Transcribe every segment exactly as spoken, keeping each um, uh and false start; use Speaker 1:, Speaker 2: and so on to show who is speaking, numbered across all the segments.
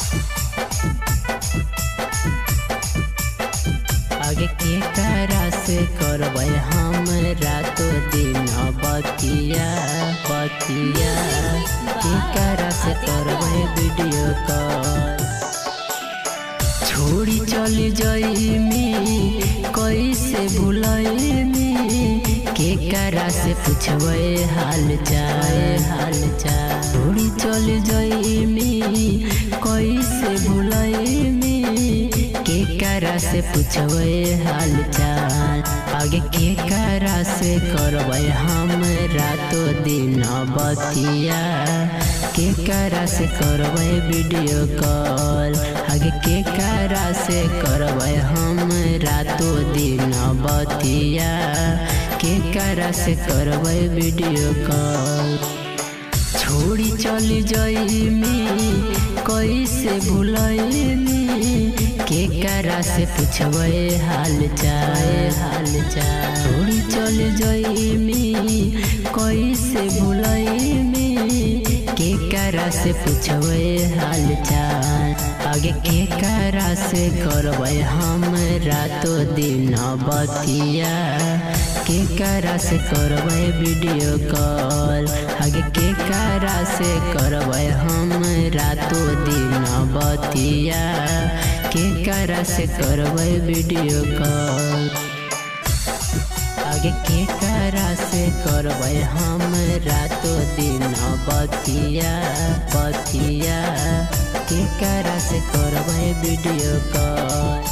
Speaker 1: आगे के करा से करबै हम रातो दिन बतिया बतिया के करा से करबै वीडियो कॉल। छोड़ी चली जाइमी कैसे भुलाइमी के करा से पूछबै हाल चाल हाल चाल। छोड़ी चली जाइमी कैसे भुलाइमी के करा से पूछबै हाल चाल। आगे के करा से करबै हम रातो दिन बतिया के करा से करबै वीडियो कॉल। आगे के करा से करबै हम रातो दिन बतिया के करा से करबै वीडियो कॉल। छोड़ी चली जाइमी कैसे भुलाइमी के करा से पूछबै हाल चाल हाल चाल। छोड़ी चली जाइमी कैसे भुलाइमी के करा से पूछबै हाल चाल। आगे के करा से करबै हम रातो दिन बतिया के करा से करबै वीडियो कॉल। आगे के करा से करबै हम रातो दिन बतिया के करा से करबै वीडियो कॉल। आगे के करा से करबै हम रातो दिन बतिया बतिया के करा से करबै वीडियो कॉल।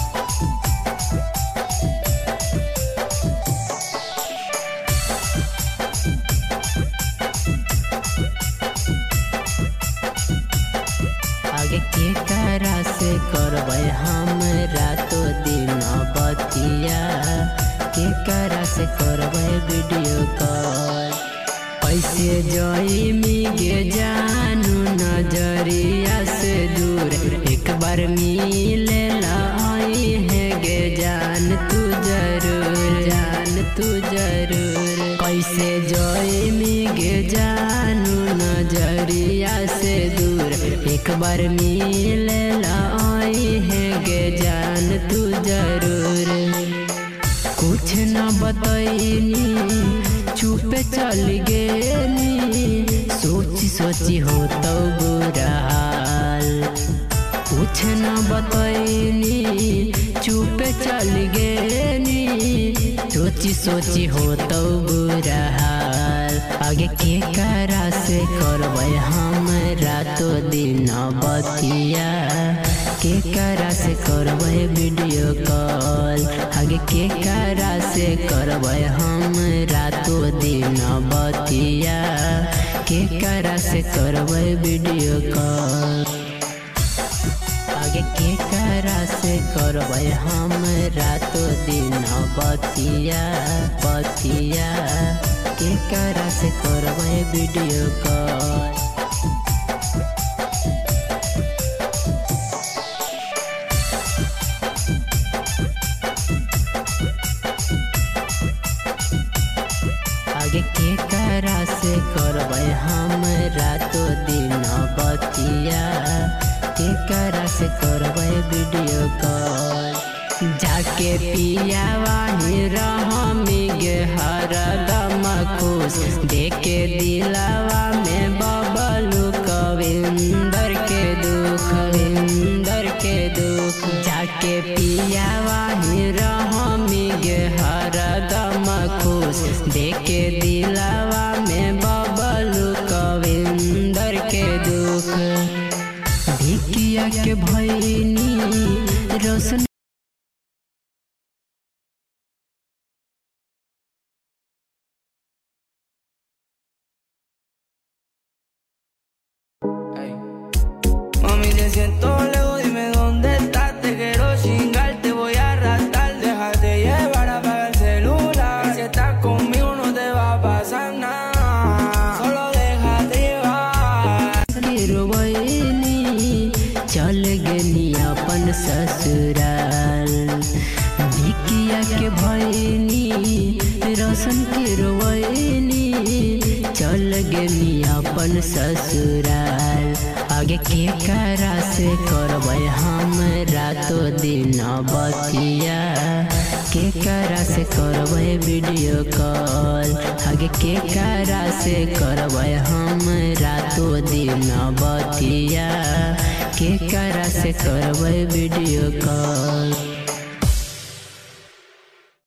Speaker 1: आगे के करा से करबै हम रातो दिन बतिया के करा से करबै वीडियो कॉल। ऐसे जाइमी गे जानू नजरिया से दूर एक बार मिले लाई है गे जान तू जरूर जान तू जरूर। कैसे जाइमी गे जानू नजरिया से दूर एक बार मिले लाई है गे जान तू जरूर। कुछ न बतैनी चुपे चल गेनी सोची सोची हो तो बुरा हाल। कुछ न बतैनी चुपे चल गेनी सोची सोची हो तो बुरा हाल। आगे के करा से करबै हम रातो दिन बतिया के करा से करबै वीडियो कॉल। आगे के करा से करबै हम रातो दिन बतिया के करा से करबै वीडियो कॉल। आगे के करा से करबै हम रातो दिन बतिया बतिया के करा से करबै वीडियो कॉल। आगे के करा से करबै हम रातो दिन बतिया के करा से करबै वीडियो कॉल। जाके पिया वाही रहमी गे हरदम खुश देखे दिलावा में बबलू कविंदर के दुख कविंदर के दुख। जाके पिया वाही रहमी गे हरदम खुश देखे दिलावा में बबलू कविंदर के दुख। भिकिया के भैनी रोशन
Speaker 2: mami te siento lejos, dime dónde estás, te quiero chingar, te voy a arrastrar, déjate llevar, apaga el celular, si estás conmigo no te va a pasar nada, solo déjate llevar।
Speaker 1: चल गेली अपन ससुराल भिकिया के भैनी रोशन के रोवैनी चल गेली अपन ससुराल। आगे के करा से करबै हम रातो दिन बतिया के करा से करबै वीडियो कॉल आगे के करा से करबै हम रातो दिन बतिया के करा से करबै वीडियो कॉल।